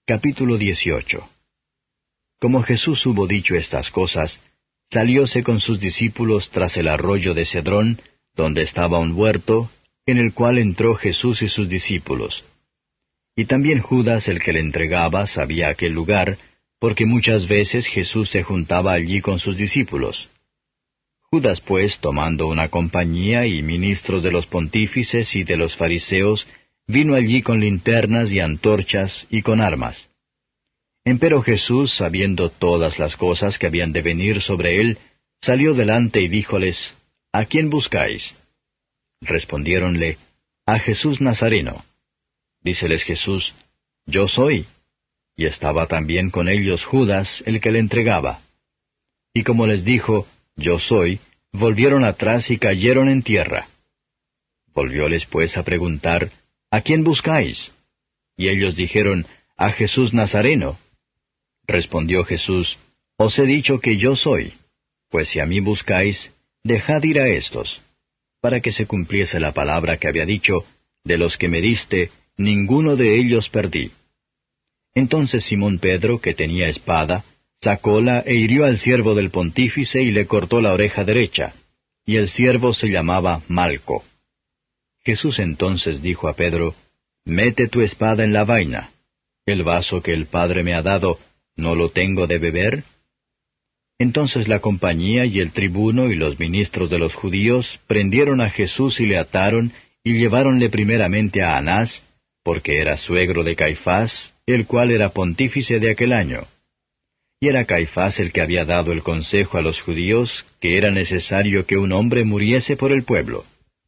Capítulo 18. Como Jesús hubo dicho estas cosas, salióse con sus discípulos tras el arroyo de Cedrón, donde estaba un huerto, en el cual entró Jesús y sus discípulos. Y también Judas, el que le entregaba, sabía aquel lugar, porque muchas veces Jesús se juntaba allí con sus discípulos. Judas, pues, tomando una compañía y ministros de los pontífices y de los fariseos, vino allí con linternas y antorchas y con armas. Empero Jesús, sabiendo todas las cosas que habían de venir sobre él, salió delante y díjoles, ¿A quién buscáis? Respondiéronle, A Jesús Nazareno. Díceles Jesús, Yo soy. Y estaba también con ellos Judas, el que le entregaba. Y como les dijo, Yo soy, volvieron atrás y cayeron en tierra. Volvióles pues a preguntar, ¿A quién buscáis? Y ellos dijeron, A Jesús Nazareno. Respondió Jesús, Os he dicho que yo soy. Pues si a mí buscáis, dejad ir a éstos, para que se cumpliese la palabra que había dicho, de los que me diste, ninguno de ellos perdí. Entonces Simón Pedro, que tenía espada, sacóla e hirió al siervo del pontífice y le cortó la oreja derecha, y el siervo se llamaba Malco. Jesús entonces dijo a Pedro, Mete tu espada en la vaina. ¿El vaso que el Padre me ha dado, no lo tengo de beber? Entonces la compañía y el tribuno y los ministros de los judíos prendieron a Jesús y le ataron, y lleváronle primeramente a Anás, porque era suegro de Caifás, el cual era pontífice de aquel año. Y era Caifás el que había dado el consejo a los judíos que era necesario que un hombre muriese por el pueblo.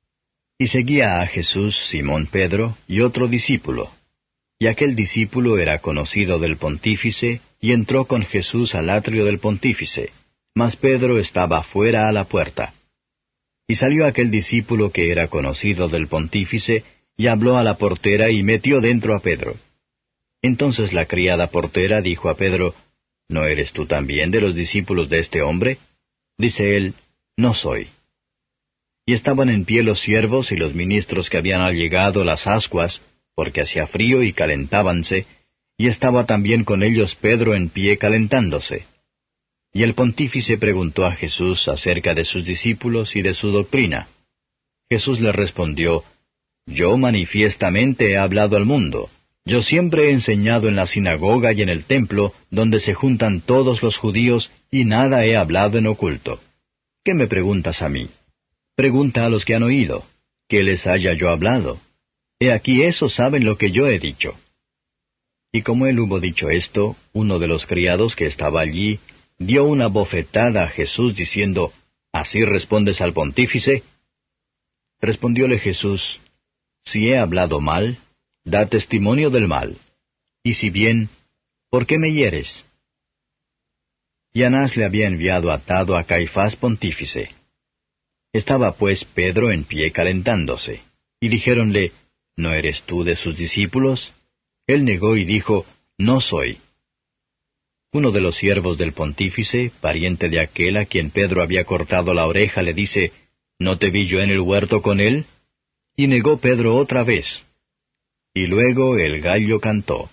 Y seguía a Jesús Simón Pedro y otro discípulo. Y aquel discípulo era conocido del pontífice, y entró con Jesús al atrio del pontífice, mas Pedro estaba fuera a la puerta. Y salió aquel discípulo que era conocido del pontífice, y habló a la portera y metió dentro a Pedro. Entonces la criada portera dijo a Pedro, ¿No eres tú también de los discípulos de este hombre? Dice él, No soy. Y estaban en pie los siervos y los ministros que habían allegado las ascuas, porque hacía frío y calentábanse, y estaba también con ellos Pedro en pie calentándose. Y el pontífice preguntó a Jesús acerca de sus discípulos y de su doctrina. Jesús le respondió, Yo manifiestamente he hablado al mundo. Yo siempre he enseñado en la sinagoga y en el templo, donde se juntan todos los judíos, y nada he hablado en oculto. ¿Qué me preguntas a mí? Pregunta a los que han oído, ¿qué les haya yo hablado? He aquí esos saben lo que yo he dicho. Y como él hubo dicho esto, uno de los criados que estaba allí, dio una bofetada a Jesús diciendo, ¿Así respondes al pontífice? Respondióle Jesús, Si he hablado mal, da testimonio del mal. Y si bien, ¿por qué me hieres? Y Anás le había enviado atado a Caifás pontífice. Estaba pues Pedro en pie calentándose. Y dijéronle, ¿No eres tú de sus discípulos? Él negó y dijo, No soy. Uno de los siervos del pontífice, pariente de aquel a quien Pedro había cortado la oreja, le dice, ¿No te vi yo en el huerto con él? Y negó Pedro otra vez. Y luego el gallo cantó.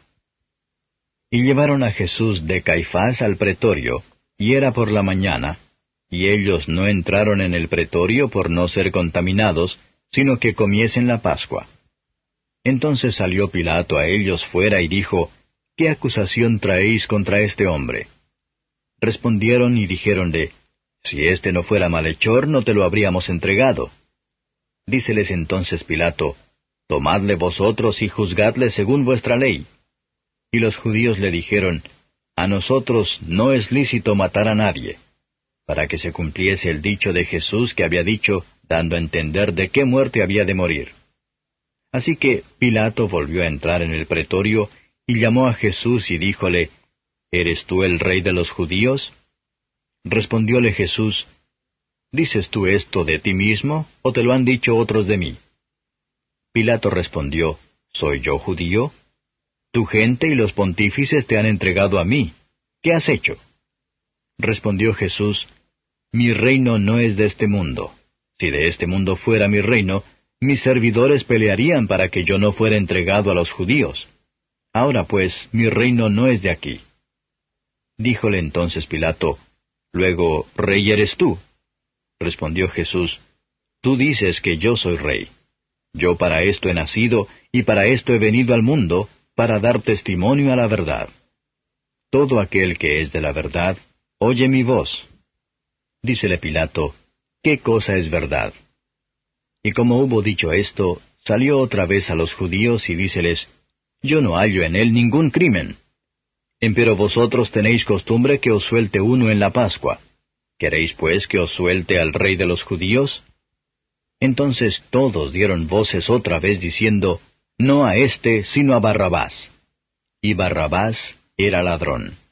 Y llevaron a Jesús de Caifás al pretorio, y era por la mañana, y ellos no entraron en el pretorio por no ser contaminados, sino que comiesen la Pascua. Entonces salió Pilato a ellos fuera y dijo, ¿Qué acusación traéis contra este hombre? Respondieron y dijéronle, Si éste no fuera malhechor, no te lo habríamos entregado. Díceles entonces Pilato, Tomadle vosotros y juzgadle según vuestra ley. Y los judíos le dijeron, A nosotros no es lícito matar a nadie, para que se cumpliese el dicho de Jesús que había dicho, dando a entender de qué muerte había de morir. Así que Pilato volvió a entrar en el pretorio, y llamó a Jesús y díjole, ¿Eres tú el rey de los judíos? Respondióle Jesús, ¿Dices tú esto de ti mismo, o te lo han dicho otros de mí? Pilato respondió, ¿Soy yo judío? Tu gente y los pontífices te han entregado a mí. ¿Qué has hecho? Respondió Jesús, Mi reino no es de este mundo. Si de este mundo fuera mi reino, mis servidores pelearían para que yo no fuera entregado a los judíos. Ahora pues, mi reino no es de aquí. Díjole entonces Pilato, Luego, ¿rey eres tú? Respondió Jesús, Tú dices que yo soy rey. Yo para esto he nacido, y para esto he venido al mundo, para dar testimonio a la verdad. Todo aquel que es de la verdad, oye mi voz. Dícele Pilato, ¿qué cosa es verdad? Y como hubo dicho esto, salió otra vez a los judíos y díceles, Yo no hallo en él ningún crimen. Empero vosotros tenéis costumbre que os suelte uno en la Pascua. ¿Queréis pues que os suelte al rey de los judíos? Entonces todos dieron voces otra vez diciendo, No a éste, sino a Barrabás. Y Barrabás era ladrón.